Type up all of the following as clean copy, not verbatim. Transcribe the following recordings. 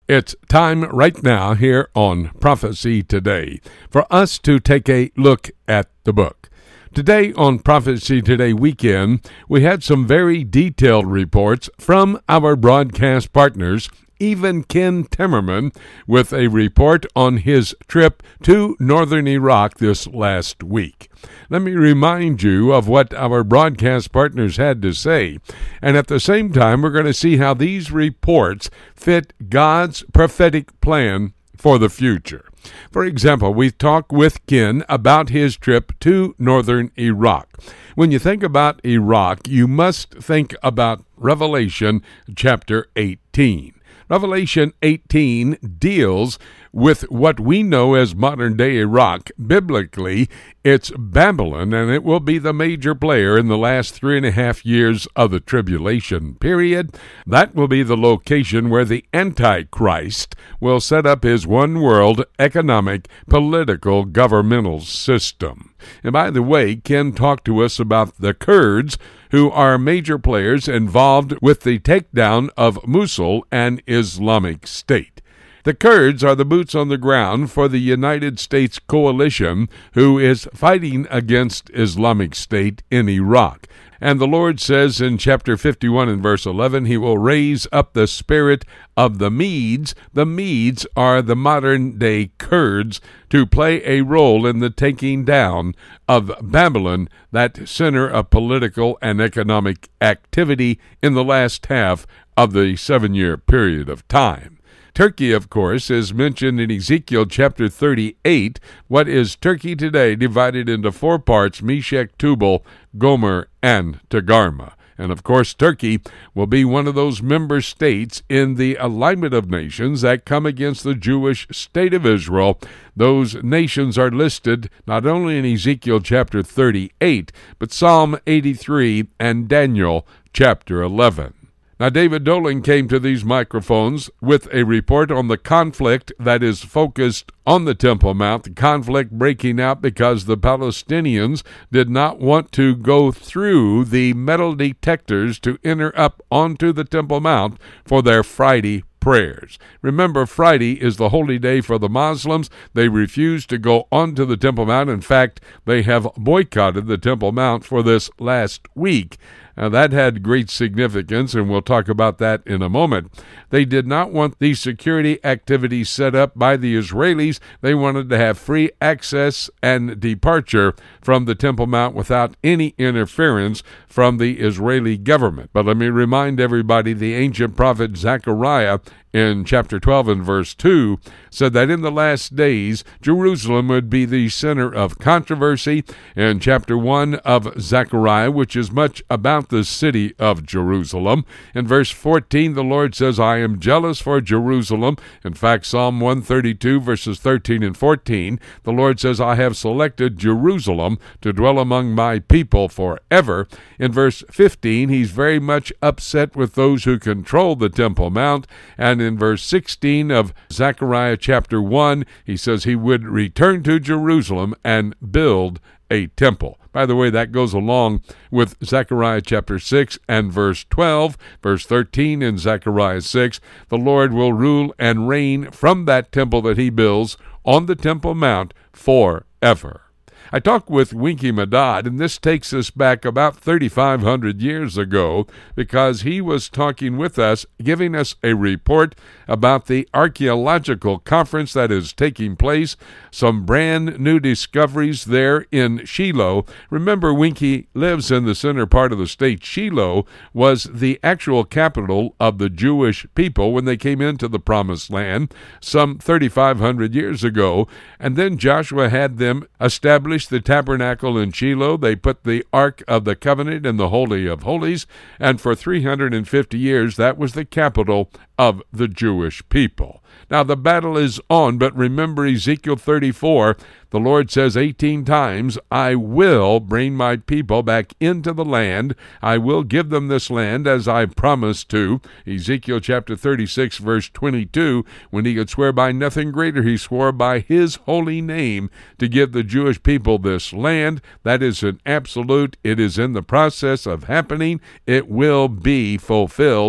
It's time right now here on Prophecy Today for us to take a look at the book. Today on Prophecy Today weekend, we had some very detailed reports from our broadcast partners, even Ken Timmerman, with a report on his trip to northern Iraq this last week. Let me remind you of what our broadcast partners had to say, and at the same time, we're going to see how these reports fit God's prophetic plan for the future. For example, we talked with Ken about his trip to northern Iraq. When you think about Iraq, you must think about Revelation chapter 18. Revelation 18 deals with what we know as modern-day Iraq. Biblically, it's Babylon, and it will be the major player in the last 3.5 years of the tribulation period. That will be the location where the Antichrist will set up his one-world economic, political, governmental system. And by the way, Ken talked to us about the Kurds, who are major players involved with the takedown of Mosul and Islamic State. The Kurds are the boots on the ground for the United States coalition who is fighting against Islamic State in Iraq. And the Lord says in chapter 51 and verse 11, He will raise up the spirit of the Medes. The Medes are the modern-day Kurds to play a role in the taking down of Babylon, that center of political and economic activity in the last half of the 7-year period of time. Turkey, of course, is mentioned in Ezekiel chapter 38. What is Turkey today? Divided into 4 parts: Meshech, Tubal, Gomer, and Togarmah. And of course, Turkey will be one of those member states in the alignment of nations that come against the Jewish state of Israel. Those nations are listed not only in Ezekiel chapter 38, but Psalm 83 and Daniel chapter 11. Now, David Dolan came to these microphones with a report on the conflict that is focused on the Temple Mount, the conflict breaking out because the Palestinians did not want to go through the metal detectors to enter up onto the Temple Mount for their Friday prayers. Remember, Friday is the holy day for the Muslims. They refuse to go onto the Temple Mount. In fact, they have boycotted the Temple Mount for this last week. Now, that had great significance, and we'll talk about that in a moment. They did not want these security activities set up by the Israelis. They wanted to have free access and departure from the Temple Mount without any interference from the Israeli government. But let me remind everybody, the ancient prophet Zechariah in chapter 12 and verse 2 said that in the last days Jerusalem would be the center of controversy. In chapter 1 of Zechariah, which is much about the city of Jerusalem, in verse 14 the Lord says, I am jealous for Jerusalem. In fact, Psalm 132 verses 13 and 14, the Lord says, I have selected Jerusalem to dwell among my people forever. In verse 15, he's very much upset with those who control the Temple Mount. And in verse 16 of Zechariah chapter 1, he says he would return to Jerusalem and build a temple. By the way, that goes along with Zechariah chapter 6 and verse 12. Verse 13 in Zechariah 6, the Lord will rule and reign from that temple that he builds on the Temple Mount forever. I talked with Winky Madad, and this takes us back about 3,500 years ago, because he was talking with us, giving us a report about the archaeological conference that is taking place, some brand new discoveries there in Shiloh. Remember, Winky lives in the center part of the state. Shiloh was the actual capital of the Jewish people when they came into the Promised Land some 3,500 years ago, and then Joshua had them establish the tabernacle in Shiloh. They put the Ark of the Covenant in the Holy of Holies, and for 350 years that was the capital of the Jewish people. Now the battle is on, but remember Ezekiel 34, the Lord says 18 times, I will bring my people back into the land. I will give them this land as I promised to. Ezekiel chapter 36, verse 22, when he could swear by nothing greater, he swore by his holy name to give the Jewish people this land. That is an absolute. It is in the process of happening. It will be fulfilled.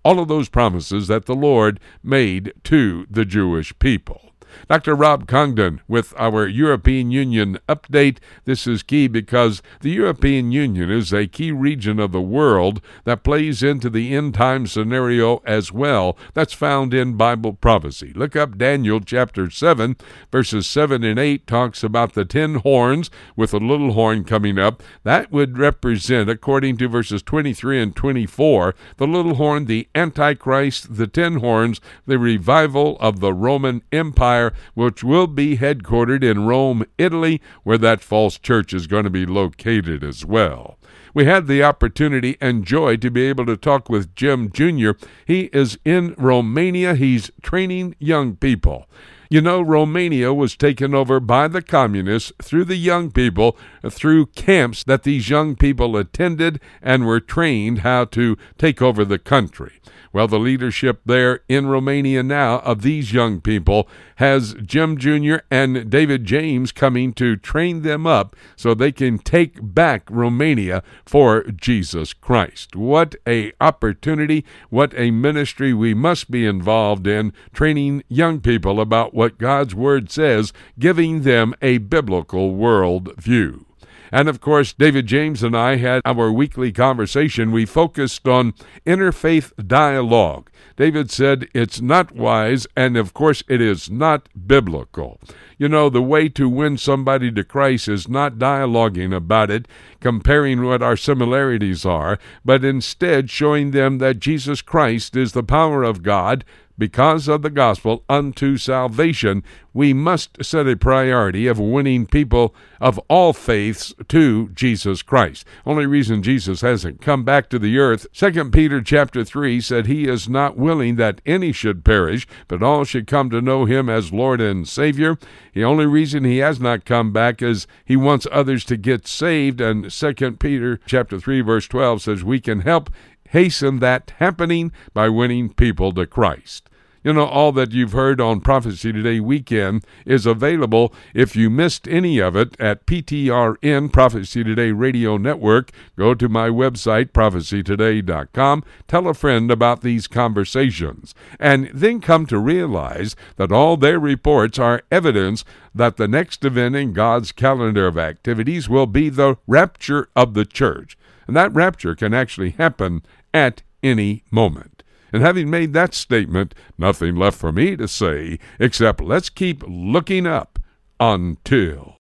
all of those promises that the Lord made to the Jewish people. Dr. Rob Congdon with our European Union update. This is key because the European Union is a key region of the world that plays into the end-time scenario as well. That's found in Bible prophecy. Look up Daniel chapter 7, verses 7 and 8 talks about the 10 horns with a little horn coming up. That would represent, according to verses 23 and 24, the little horn, the Antichrist, the 10 horns, the revival of the Roman Empire, which will be headquartered in Rome, Italy, where that false church is going to be located as well. We had the opportunity and joy to be able to talk with Jim Jr. He is in Romania. He's training young people. You know, Romania was taken over by the communists through the young people, through camps that these young people attended and were trained how to take over the country. Well, the leadership there in Romania now of these young people has Jim Jr. and David James coming to train them up so they can take back Romania for Jesus Christ. What an opportunity, what a ministry we must be involved in, training young people about what God's Word says, giving them a biblical world view. And of course, David James and I had our weekly conversation. We focused on interfaith dialogue. David said it's not wise, and of course it is not biblical. You know, the way to win somebody to Christ is not dialoguing about it, comparing what our similarities are, but instead showing them that Jesus Christ is the power of God, because of the gospel unto salvation. We must set a priority of winning people of all faiths to Jesus Christ. Only reason Jesus hasn't come back to the earth, 2 Peter chapter 3 said he is not willing that any should perish, but all should come to know him as Lord and Savior. The only reason he has not come back is he wants others to get saved, and 2 Peter chapter 3 verse 12 says we can help hasten that happening by winning people to Christ. You know, all that you've heard on Prophecy Today weekend is available if you missed any of it at PTRN, Prophecy Today Radio Network. Go to my website, prophecytoday.com. Tell a friend about these conversations, and then come to realize that all their reports are evidence that the next event in God's calendar of activities will be the rapture of the church. And that rapture can actually happen at any moment. And having made that statement, nothing left for me to say except let's keep looking up until